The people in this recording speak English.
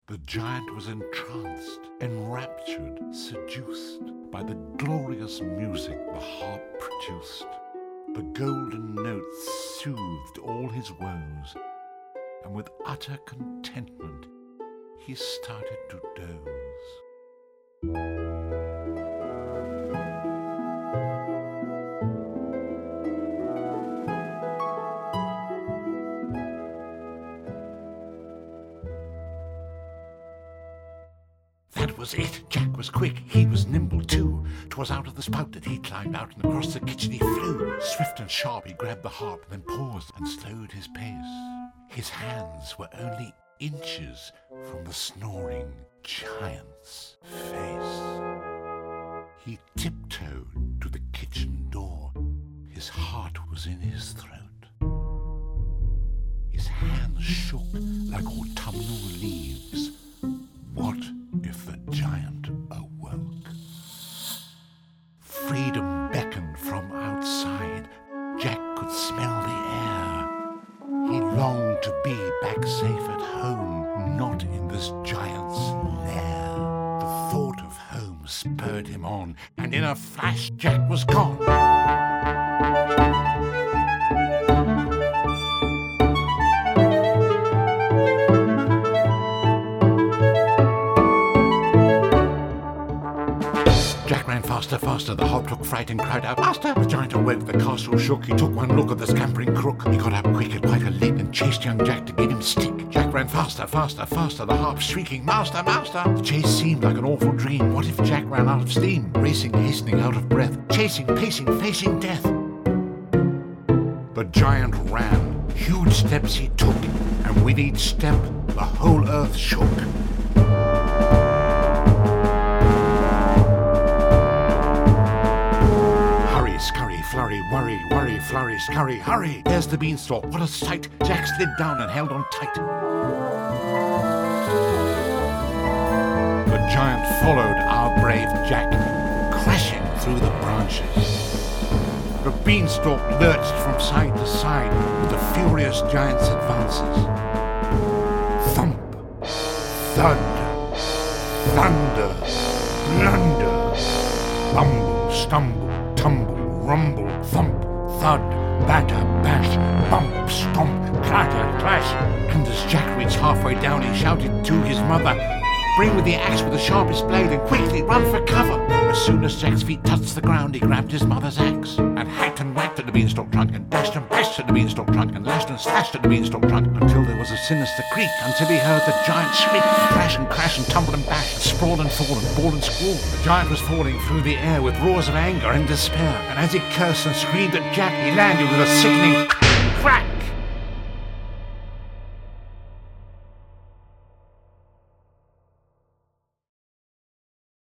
The giant was entranced, enraptured, seduced by the glorious music the harp produced. The golden notes soothed all his woes, and with utter contentment he started to doze. That was it. Jack was quick, he was nimble too. 'Twas out of the spout that he climbed out, and across the kitchen he flew. Swift and sharp he grabbed the harp, then paused and slowed his pace. His hands were only inches from the snoring giant's face. He tiptoed to the kitchen door. His heart was in his throat. His hands shook like autumnal leaves. What if the giant awoke? Freedom beckoned from outside. Jack could smell the air. He longed to be back safe at home, not in this giant's lair. The thought of home spurred him on, and in a flash Jack was gone. Faster, faster, the harp took fright and cried out, "Master!" The giant awoke, the castle shook. He took one look at the scampering crook. He got up quick at quite a leap and chased young Jack to get him stick. Jack ran faster, faster, faster, the harp shrieking, "Master, master!" The chase seemed like an awful dream. What if Jack ran out of steam? Racing, hastening, out of breath, chasing, pacing, facing death. The giant ran, huge steps he took, and with each step the whole earth shook. Scurry, flurry, worry, worry, flurry, scurry, hurry! There's the beanstalk, what a sight! Jack slid down and held on tight. The giant followed our brave Jack, crashing through the branches. The beanstalk lurched from side to side with the furious giant's advances. Thump, thud, thunder, blunder, bumble, stumble, tumble, rumble, thump, thud, batter, bash, bump, stomp, clatter, clash. And as Jack reached halfway down, he shouted to his mother, "Bring me the axe with the sharpest blade and quickly run for cover." As soon as Jack's feet touched the ground, he grabbed his mother's axe and hacked and whacked at the beanstalk trunk and bashed and bashed at the beanstalk trunk and lashed and slashed at the beanstalk trunk until there was a sinister creak, until he heard the giant shriek, crash and crash and tumble and bash, and sprawl and fall and bawl and squall. The giant was falling through the air with roars of anger and despair, and as he cursed and screamed at Jack, he landed with a sickening crack.